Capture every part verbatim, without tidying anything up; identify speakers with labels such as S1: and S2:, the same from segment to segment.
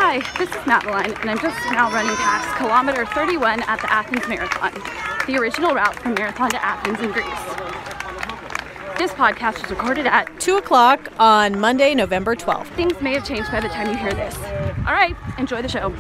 S1: Hi, this is Madeline, and I'm just now running past kilometer thirty-one at the Athens Marathon, the original route from Marathon to Athens in Greece. This podcast was recorded at
S2: two o'clock on Monday, November twelfth.
S1: Things may have changed by the time you hear this. All right, enjoy the show.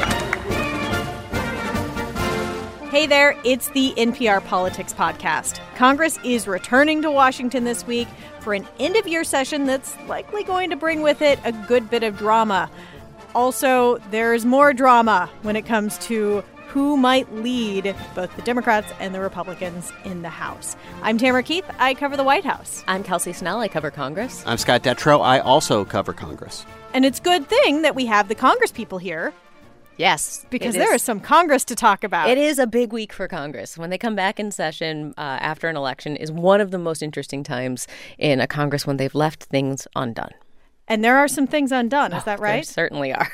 S2: Hey there, it's the N P R Politics Podcast. Congress is returning to Washington this week for an end-of-year session that's likely going to bring with it a good bit of drama. Also, there's more drama when it comes to who might lead both the Democrats and the Republicans in the House. I'm Tamara Keith. I cover the White House.
S3: I'm Kelsey Snell. I cover Congress.
S4: I'm Scott Detrow. I also cover Congress.
S2: And it's a good thing that we have the Congress people here.
S3: Yes.
S2: Because there is some Congress to talk about.
S3: It is a big week for Congress. When they come back in session uh, after an election is one of the most interesting times in a Congress when they've left things undone.
S2: And there are some things undone. Is
S3: oh,
S2: that right?
S3: There certainly are.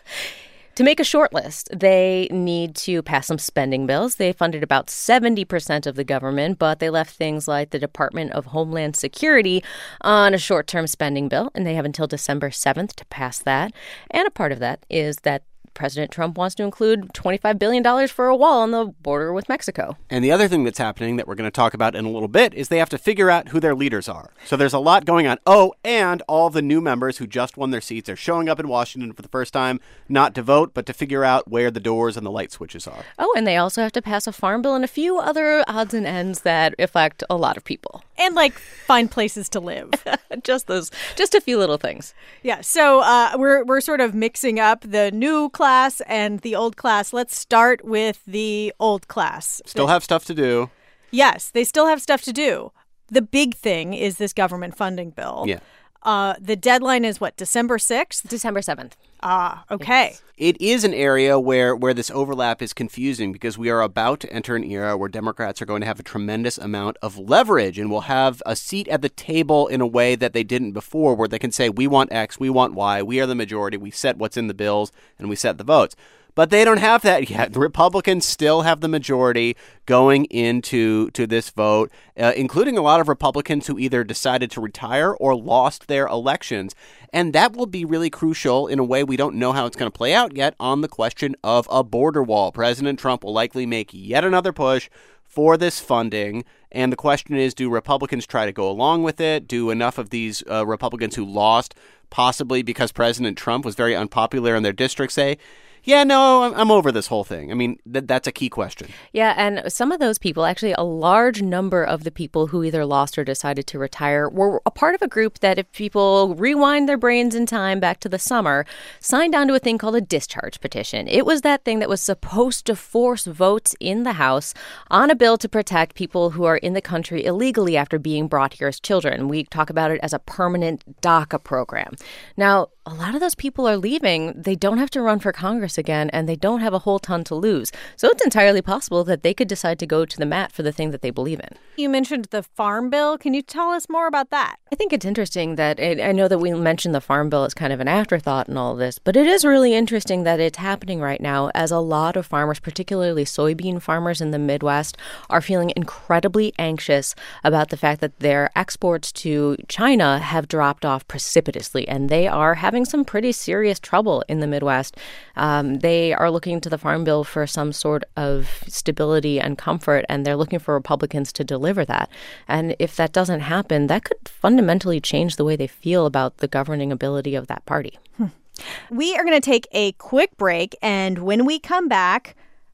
S3: To make a short list, they need to pass some spending bills. They funded about seventy percent of the government, but they left things like the Department of Homeland Security on a short-term spending bill, and they have until December seventh to pass that. And a part of that is that President Trump wants to include twenty-five billion dollars for a wall on the border with Mexico.
S4: And the other thing that's happening that we're going to talk about in a little bit is they have to figure out who their leaders are. So there's a lot going on. Oh, and all the new members who just won their seats are showing up in Washington for the first time, not to vote, but to figure out where the doors and the light switches are.
S3: Oh, and they also have to pass a farm bill and a few other odds and ends that affect a lot of people.
S2: And, like, find places to live.
S3: just those, just a few little things.
S2: Yeah, so uh, we're we're sort of mixing up the new class and the old class. Let's start with the old class.
S4: Still have stuff to do.
S2: Yes, they still have stuff to do. The big thing is this government funding bill.
S4: Yeah.
S2: Uh, the deadline is what, December sixth?
S3: December seventh.
S2: Ah, okay.
S4: Yes. It is an area where, where this overlap is confusing because we are about to enter an era where Democrats are going to have a tremendous amount of leverage and will have a seat at the table in a way that they didn't before, where they can say, we want X, we want Y, we are the majority, we set what's in the bills, and we set the votes. But they don't have that yet. The Republicans still have the majority going into to this vote, uh, including a lot of Republicans who either decided to retire or lost their elections. And that will be really crucial in a way we don't know how it's going to play out yet on the question of a border wall. President Trump will likely make yet another push for this funding. And the question is, do Republicans try to go along with it? Do enough of these uh, Republicans who lost, possibly because President Trump was very unpopular in their district, say, yeah, no, I'm over this whole thing? I mean, th- that's a key question.
S3: Yeah, and some of those people, actually a large number of the people who either lost or decided to retire, were a part of a group that, if people rewind their brains in time back to the summer, signed on to a thing called a discharge petition. It was that thing that was supposed to force votes in the House on a bill to protect people who are in the country illegally after being brought here as children. We talk about it as a permanent DACA program. Now, a lot of those people are leaving. They don't have to run for Congress again, and they don't have a whole ton to lose. So it's entirely possible that they could decide to go to the mat for the thing that they believe in.
S2: You mentioned the Farm Bill. Can you tell us more about that?
S3: I think it's interesting that it, I know that we mentioned the Farm Bill as kind of an afterthought in all of this, but it is really interesting that it's happening right now as a lot of farmers, particularly soybean farmers in the Midwest, are feeling incredibly anxious about the fact that their exports to China have dropped off precipitously, and they are having some pretty serious trouble in the Midwest. Um, they are looking to the Farm Bill for some sort of stability and comfort, and they're looking for Republicans to deliver that. And if that doesn't happen, that could fundamentally change the way they feel about the governing ability of that party.
S2: Hmm. We are going to take a quick break, and when we come back,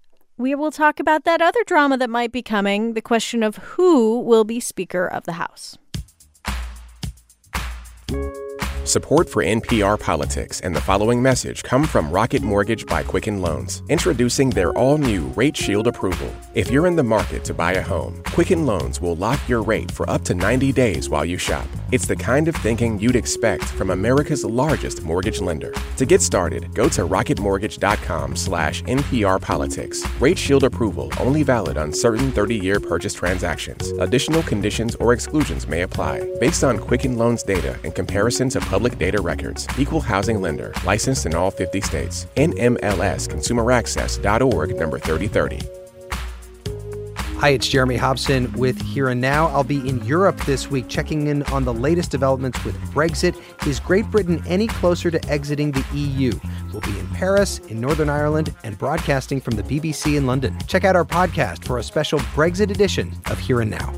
S2: we will talk about that other drama that might be coming, the question of who will be Speaker of the House.
S5: Support for N P R Politics and the following message come from Rocket Mortgage by Quicken Loans, introducing their all-new Rate Shield approval. If you're in the market to buy a home, Quicken Loans will lock your rate for up to ninety days while you shop. It's the kind of thinking you'd expect from America's largest mortgage lender. To get started, go to rocketmortgage.com slash NPR Politics. Rate Shield approval only valid on certain thirty-year purchase transactions. Additional conditions or exclusions may apply. Based on Quicken Loans data in comparison to public data records. Equal housing lender. Licensed in all fifty states. N M L S Consumer Access dot org number thirty thirty.
S6: Hi, it's Jeremy Hobson with Here and Now. I'll be in Europe this week checking in on the latest developments with Brexit. Is Great Britain any closer to exiting the E U? We'll be in Paris, in Northern Ireland, and broadcasting from the B B C in London. Check out our podcast for a special Brexit edition of Here and Now.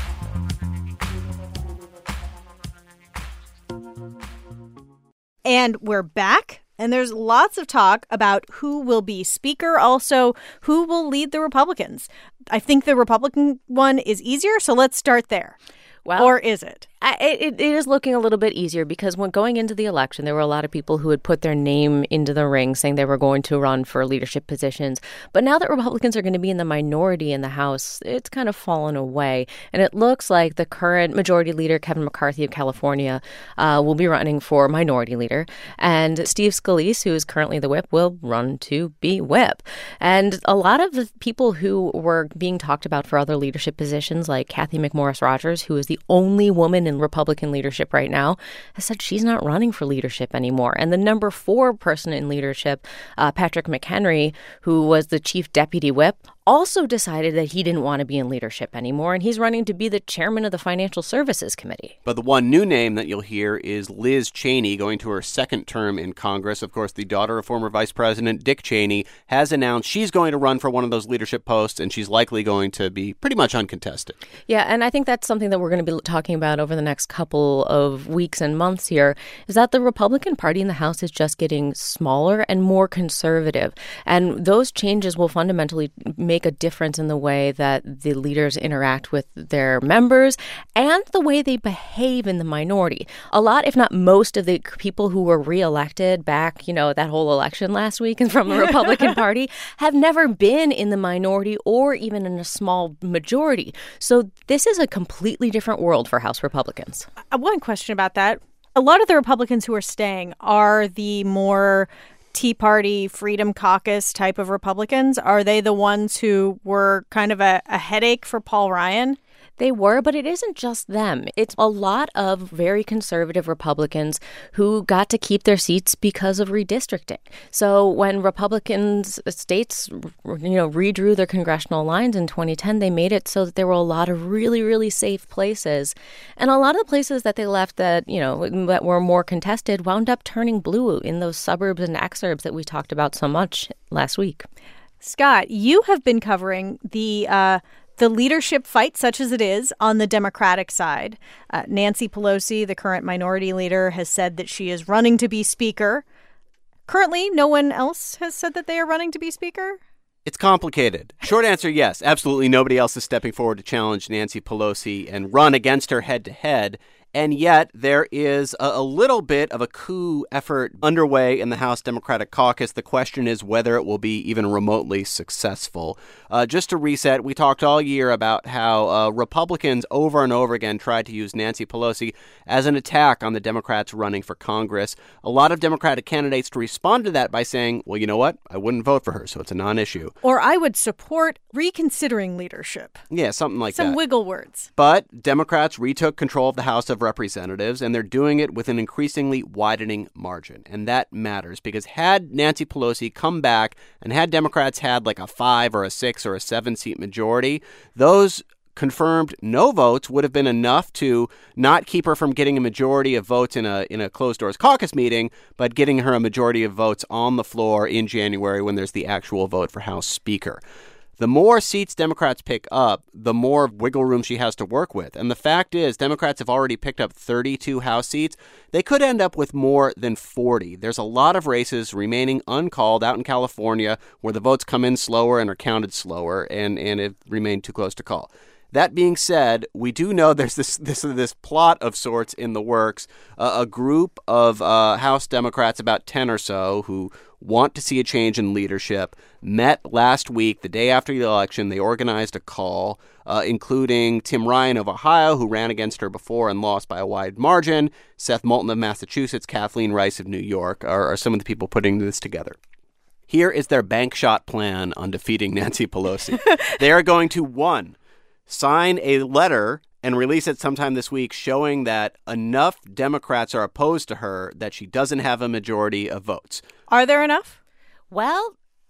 S2: And we're back. And there's lots of talk about who will be Speaker, also who will lead the Republicans. I think the Republican one is easier, so let's start there.
S3: Well,
S2: or is it?
S3: I, it? It is looking a little bit easier because when going into the election, there were a lot of people who had put their name into the ring saying they were going to run for leadership positions. But now that Republicans are going to be in the minority in the House, it's kind of fallen away. And it looks like the current majority leader, Kevin McCarthy of California, uh, will be running for minority leader. And Steve Scalise, who is currently the whip, will run to be whip. And a lot of the people who were being talked about for other leadership positions, like Cathy McMorris Rodgers, who is the only woman in Republican leadership right now, has said she's not running for leadership anymore. And the number four person in leadership, uh, Patrick McHenry, who was the chief deputy whip, also decided that he didn't want to be in leadership anymore, and he's running to be the chairman of the Financial Services Committee.
S4: But the one new name that you'll hear is Liz Cheney, going to her second term in Congress. Of course, the daughter of former Vice President Dick Cheney has announced she's going to run for one of those leadership posts, and she's likely going to be pretty much uncontested. Yeah,
S3: and I think that's something that we're going to be talking about over the next couple of weeks and months here, is that the Republican Party in the House is just getting smaller and more conservative. And those changes will fundamentally make make a difference in the way that the leaders interact with their members and the way they behave in the minority. A lot, if not most, of the people who were reelected back, you know, that whole election last week and from the Republican Party have never been in the minority or even in a small majority. So this is a completely different world for House Republicans.
S2: One question about that. A lot of the Republicans who are staying are the more Tea Party, Freedom Caucus type of Republicans. Are they the ones who were kind of a, a headache for Paul Ryan?
S3: They were, but it isn't just them. It's a lot of very conservative Republicans who got to keep their seats because of redistricting. So when Republicans, states, you know, redrew their congressional lines in twenty ten, they made it so that there were a lot of really, really safe places. And a lot of the places that they left that, you know, that were more contested wound up turning blue in those suburbs and exurbs that we talked about so much last week.
S2: Scott, you have been covering the uh, the leadership fight, such as it is, on the Democratic side. Uh, Nancy Pelosi, the current minority leader, has said that she is running to be Speaker. Currently, no one else has said that they are running to be Speaker?
S4: It's complicated. Short answer, yes. Absolutely nobody else is stepping forward to challenge Nancy Pelosi and run against her head-to-head. And yet there is a, a little bit of a coup effort underway in the House Democratic Caucus. The question is whether it will be even remotely successful. Uh, just to reset, we talked all year about how uh, Republicans over and over again tried to use Nancy Pelosi as an attack on the Democrats running for Congress. A lot of Democratic candidates to respond to that by saying, well, you know what? I wouldn't vote for her, so it's a non-issue.
S2: Or I would support reconsidering leadership.
S4: Yeah, something like
S2: Some
S4: that.
S2: Some wiggle words.
S4: But Democrats retook control of the House of Representatives, and they're doing it with an increasingly widening margin. And that matters because had Nancy Pelosi come back and had Democrats had like a five or a six or a seven seat majority, those confirmed no votes would have been enough to not keep her from getting a majority of votes in a in a closed doors caucus meeting, but getting her a majority of votes on the floor in January when there's the actual vote for House Speaker. The more seats Democrats pick up, the more wiggle room she has to work with. And the fact is, Democrats have already picked up thirty-two House seats. They could end up with more than forty. There's a lot of races remaining uncalled out in California where the votes come in slower and are counted slower and, and have remained too close to call. That being said, we do know there's this this this plot of sorts in the works. Uh, a group of uh, House Democrats, about ten or so, who want to see a change in leadership, met last week, the day after the election. They organized a call, uh, including Tim Ryan of Ohio, who ran against her before and lost by a wide margin, Seth Moulton of Massachusetts, Kathleen Rice of New York, are, are some of the people putting this together. Here is their bank shot plan on defeating Nancy Pelosi. They are going to, one, sign a letter and release it sometime this week showing that enough Democrats are opposed to her that she doesn't have a majority of votes.
S2: Are there enough?
S3: Well,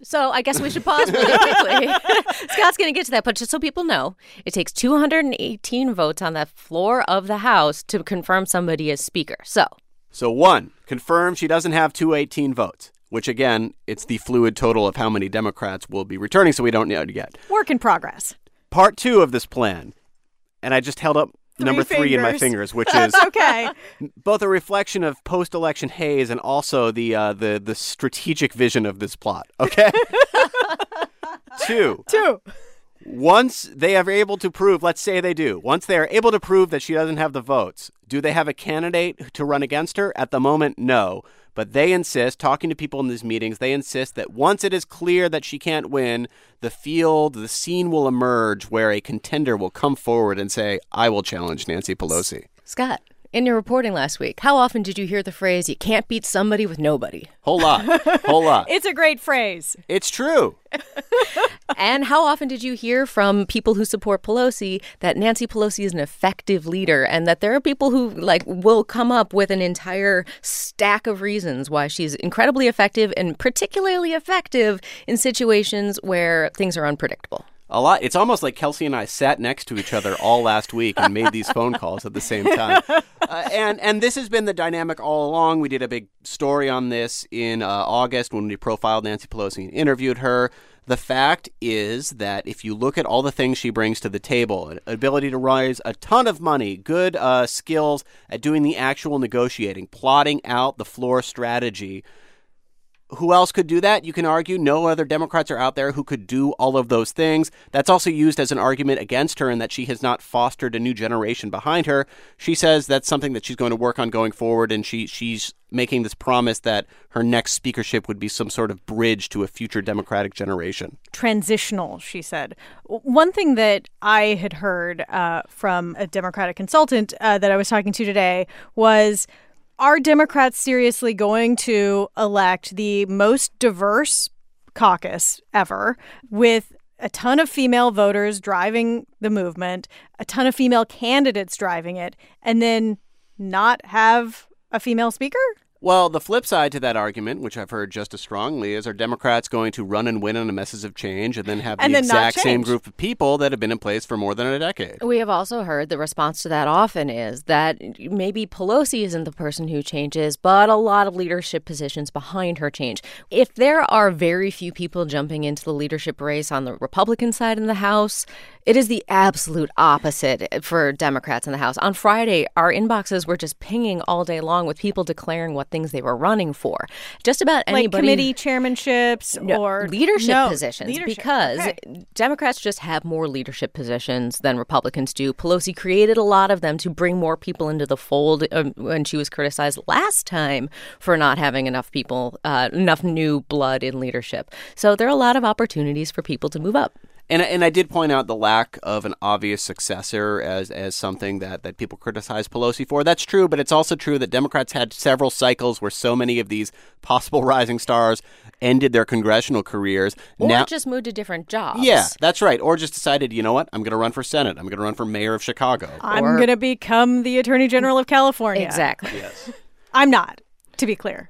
S3: So I guess we should pause really quickly. Scott's going to get to that, but just so people know, it takes two hundred eighteen votes on the floor of the House to confirm somebody as Speaker. So,
S4: So one, confirm she doesn't have two hundred eighteen votes, which again, it's the fluid total of how many Democrats will be returning, so we don't know yet.
S2: Work in progress.
S4: Part two of this plan, and I just held up
S2: Three
S4: number three in my
S2: fingers.
S4: fingers, which is
S2: That's okay.
S4: both a reflection of post-election haze and also the uh, the the strategic vision of this plot. Okay. Two.
S2: Two.
S4: Once they are able to prove, let's say they do, once they are able to prove that she doesn't have the votes, do they have a candidate to run against her? At the moment, no. But they insist, talking to people in these meetings, they insist that once it is clear that she can't win, the field, the scene will emerge where a contender will come forward and say, I will challenge Nancy Pelosi.
S3: Scott, in your reporting last week, how often did you hear the phrase, you can't beat somebody with nobody?
S4: Whole lot. Whole lot.
S2: It's a great phrase.
S4: It's true.
S3: And how often did you hear from people who support Pelosi that Nancy Pelosi is an effective leader and that there are people who like will come up with an entire stack of reasons why she's incredibly effective and particularly effective in situations where things are unpredictable?
S4: A lot. It's almost like Kelsey and I sat next to each other all last week and made these phone calls at the same time. Uh, and and this has been the dynamic all along. We did a big story on this in uh, August when we profiled Nancy Pelosi and interviewed her. The fact is that if you look at all the things she brings to the table, an ability to raise a ton of money, good uh, skills at doing the actual negotiating, plotting out the floor strategy, who else could do that? You can argue no other Democrats are out there who could do all of those things. That's also used as an argument against her in that she has not fostered a new generation behind her. She says that's something that she's going to work on going forward, and she she's making this promise that her next speakership would be some sort of bridge to a future Democratic generation.
S2: Transitional, she said. One thing that I had heard uh, from a Democratic consultant uh, that I was talking to today was, are Democrats seriously going to elect the most diverse caucus ever with a ton of female voters driving the movement, a ton of female candidates driving it, and then not have a female speaker?
S4: Well, the flip side to that argument, which I've heard just as strongly, is are Democrats going to run and win on a message of change and then have the
S2: And then not
S4: exact same
S2: change.
S4: group of people that have been in place for more than a decade?
S3: We have also heard the response to that often is that maybe Pelosi isn't the person who changes, but a lot of leadership positions behind her change. If there are very few people jumping into the leadership race on the Republican side in the House, it is the absolute opposite for Democrats in the House. On Friday, our inboxes were just pinging all day long with people declaring what things they were running for. Just about
S2: Like
S3: anybody.
S2: committee chairmanships
S3: No,
S2: or
S3: leadership
S2: No,
S3: positions
S2: leadership.
S3: because
S2: Okay.
S3: Democrats just have more leadership positions than Republicans do. Pelosi created a lot of them to bring more people into the fold um, when she was criticized last time for not having enough people, uh, enough new blood in leadership. So there are a lot of opportunities for people to move up.
S4: And and I did point out the lack of an obvious successor as as something that, that people criticize Pelosi for. That's true, but it's also true that Democrats had several cycles where so many of these possible rising stars ended their congressional careers.
S3: Or
S4: now,
S3: just moved to different jobs.
S4: yeah, that's right. Or just decided, you know what, I'm going to run for Senate. I'm going to run for mayor of Chicago.
S2: I'm
S3: Or-
S2: going to become the Attorney General of California.
S3: Exactly.
S4: Yes.
S2: I'm not, to be clear.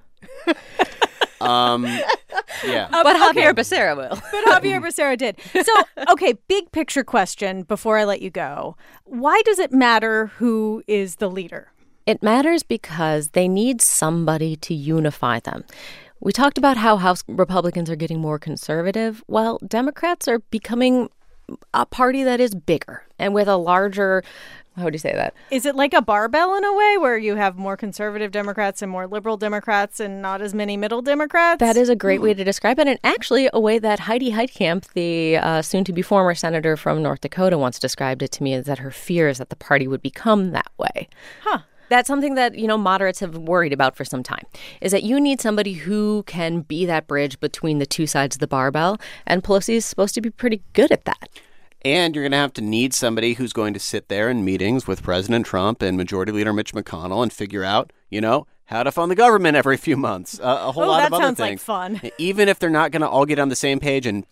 S4: Um, yeah.
S3: But Javier Becerra will.
S2: But Javier Becerra did. So, okay, big picture question before I let you go. Why does it matter who is the leader?
S3: It matters because they need somebody to unify them. We talked about how House Republicans are getting more conservative. Well, Democrats are becoming a party that is bigger and with a larger, how would you say that?
S2: Is it like a barbell in a way where you have more conservative Democrats and more liberal Democrats and not as many middle Democrats?
S3: That is a great way to describe it, and actually a way that Heidi Heitkamp, the uh, soon-to-be former senator from North Dakota, once described it to me, is that her fear is that the party would become that way.
S2: Huh.
S3: That's something that, you know, moderates have worried about for some time, is that you need somebody who can be that bridge between the two sides of the barbell, and Pelosi is supposed to be pretty good at that.
S4: And you're going to have to need somebody who's going to sit there in meetings with President Trump and Majority Leader Mitch McConnell and figure out, you know, how to fund the government every few months. Uh, a whole
S2: Oh,
S4: lot
S2: that
S4: of other
S2: sounds like
S4: things.
S2: fun.
S4: Even if they're not going to all get on the same page and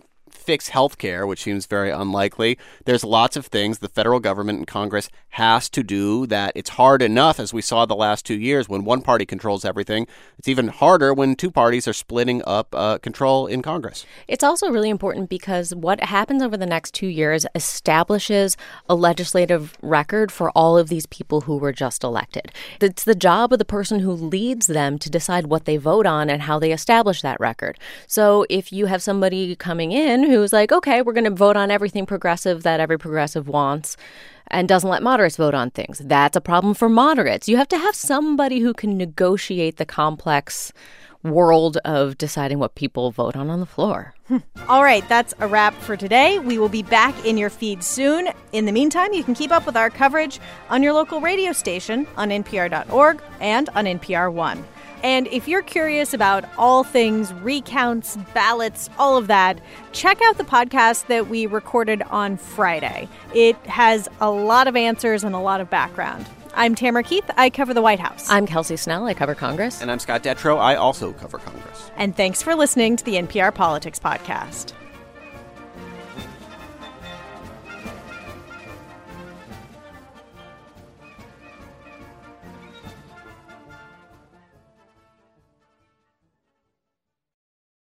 S4: fix health care, which seems very unlikely. There's lots of things the federal government and Congress has to do that it's hard enough, as we saw the last two years, when one party controls everything. It's even harder when two parties are splitting up uh, control in Congress.
S3: It's also really important because what happens over the next two years establishes a legislative record for all of these people who were just elected. It's the job of the person who leads them to decide what they vote on and how they establish that record. So if you have somebody coming in who's like, okay, we're going to vote on everything progressive that every progressive wants, and doesn't let moderates vote on things, that's a problem for moderates. You have to have somebody who can negotiate the complex world of deciding what people vote on on the floor.
S2: All right, that's a wrap for today. We will be back in your feed soon. In the meantime, you can keep up with our coverage on your local radio station, on N P R dot org, and on N P R One. And if you're curious about all things recounts, ballots, all of that, check out the podcast that we recorded on Friday. It has a lot of answers and a lot of background. I'm Tamara Keith. I cover the White House.
S3: I'm Kelsey Snell. I cover Congress.
S4: And I'm Scott Detrow. I also cover Congress.
S2: And thanks for listening to the N P R Politics Podcast.